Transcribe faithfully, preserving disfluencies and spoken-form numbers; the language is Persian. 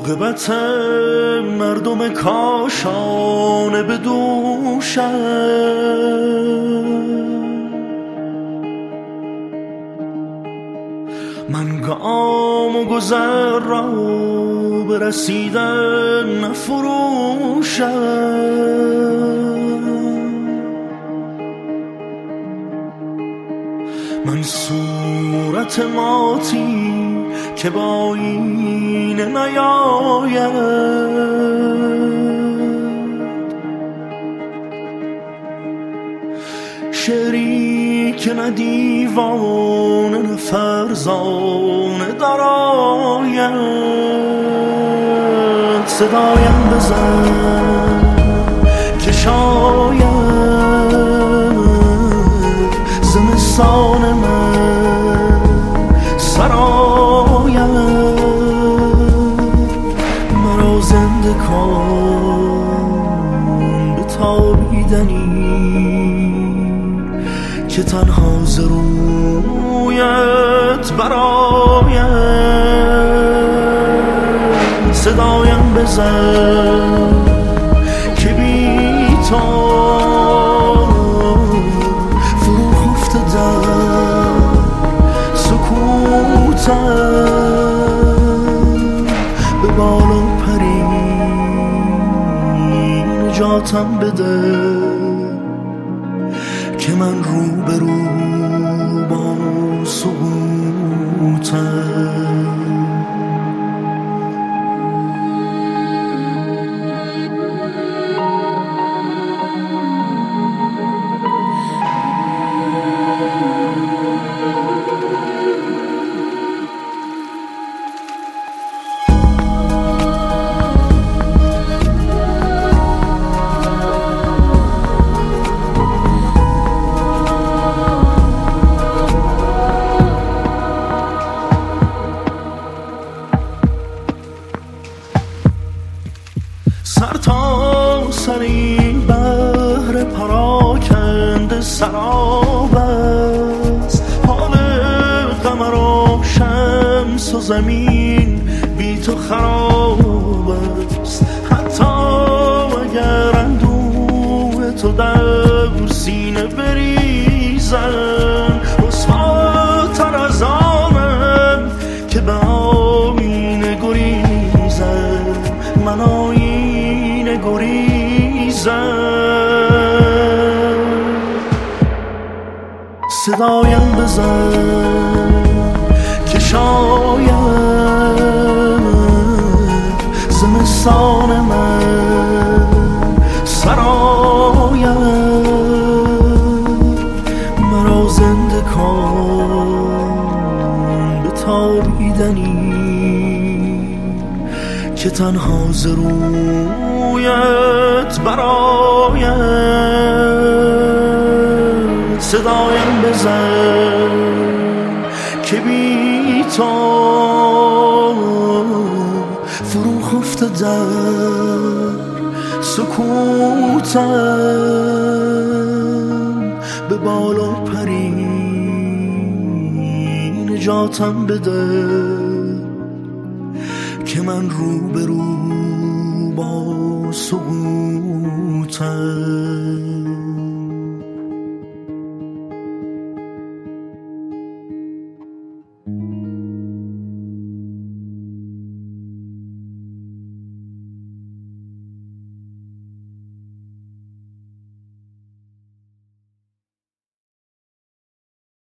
عاقبت مردم کاشانه به دوشم، من گام و گذر را به رسیدن نفروشم. من صورت ماتی که با این نیاید، شعری که نه دیوانه نه فرزانه درآید. صدایم بزن که شاید زمستان من سراید، مرا زنده کن به تابیدنی که تنها ز رویت براید. صدایم بزن که بی تو فرو خفته در سکوتم، به بالا پری نجاتم بده که من رو به رو با سقوطم. سر تا سر این بحر پراکنده سراب است، حال قمر و شمس و زمین بی تو خراب است. حتی اگر اندوه تو در سینه بریزن، رسواتر از آنم که به آینه گریزن. من آینه گریزم. صدایم بزن که شاید زمستان من سراید، مرا زنده کن به تابیدنی که تنها ز رویت براید. صدایم بزن که بی تو فرو خفته در سکوتم، به بالا پری نجاتم بده که من رو به رو با سقوطم.